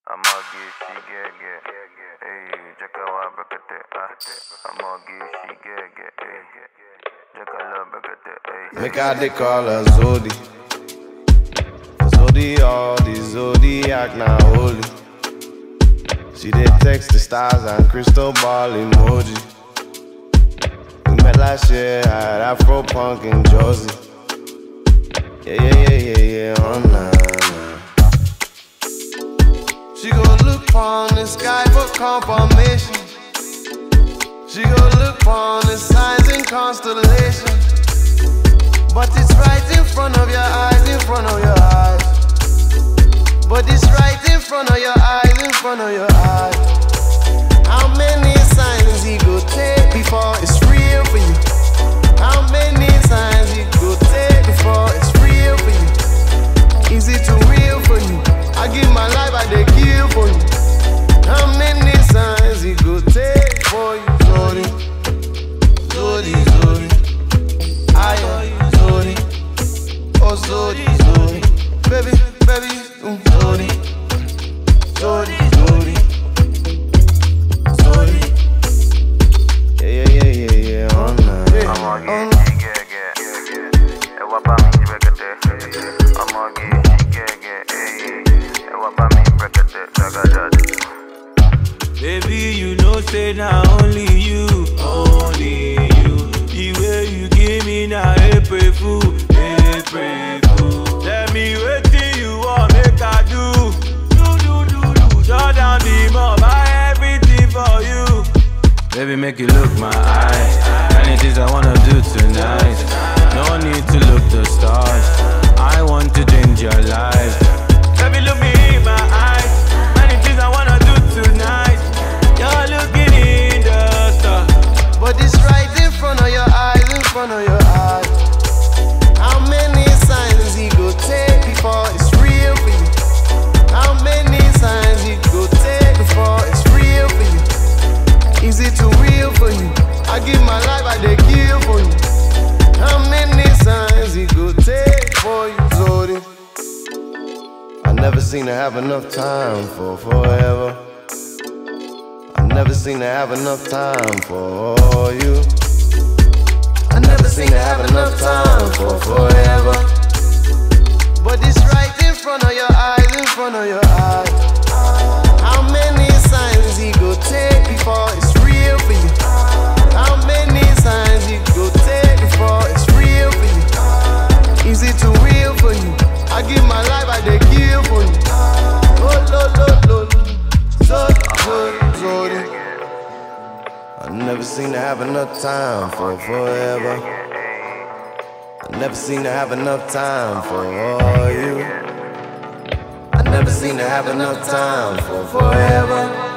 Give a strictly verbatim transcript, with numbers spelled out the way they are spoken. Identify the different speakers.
Speaker 1: I'ma give she get get. Hey, jacka wa brekete. I'ma give she get get. Hey, jacka la brekete. Hey.
Speaker 2: Make I they call her Zodi. Zodi, all the Zodiac now holy. She did text the stars and crystal ball emoji. We met last year at Afro Punk in Jersey. Yeah, yeah, yeah, yeah, yeah, online. She gon' look on the sky for confirmation. She gon' look on the signs and constellations. But it's right in front of your eyes, in front of your eyes. But it's right in front of your eyes, in front of your eyes. How many signs he go take before it's real for you? How many signs he go take before it's real for you? Is it too real for you? I give my life, I dey kill for you. How many signs he go take for you? Zodi, Zodi, Zodi, I am Zodi, oh Zodi, Zodi, baby, baby, mm, Zodi, Zodi, Zodi, Zodi. Yeah, yeah, yeah, yeah, yeah, on that.
Speaker 1: I'ma give she get get. Hey, what about me brekete? I'ma give she get get. Hey, what about me brekete? Jaga jaga.
Speaker 3: Baby, you know, say now only you, only you. The way you give me now, April fool, April fool. Tell me what you want, make I do. Do, do, do, do. Shut down the mob, buy everything for you. Baby, make you look my eyes. Many things I wanna do tonight. No need to look the stars. I want to change your life. Baby, look me in my eyes. Many things I wanna do tonight. You're looking in the stars.
Speaker 2: But it's right in front of your eyes, in front of your eyes. How many signs he go take before it's real for you? How many signs he go take before it's real for you? Is it too real for you? I give my life, I dey kill for you. How many signs he go take for you, Zodi? I never seem to have enough time for forever. I never seem to have enough time for you. I never seem to have enough time for forever. But it's right in front of your eyes, in front of your eyes. How many signs he go take before it's real for you? How many signs he go take before it's real for you? Is it too real for you? I give my life, I dey kill for you. Oh, lo, lo, lo, Zodi, Zodi, Zodi. I never seem to have enough time for forever. I never seem to have enough time for all you. I never seem to have enough time for forever.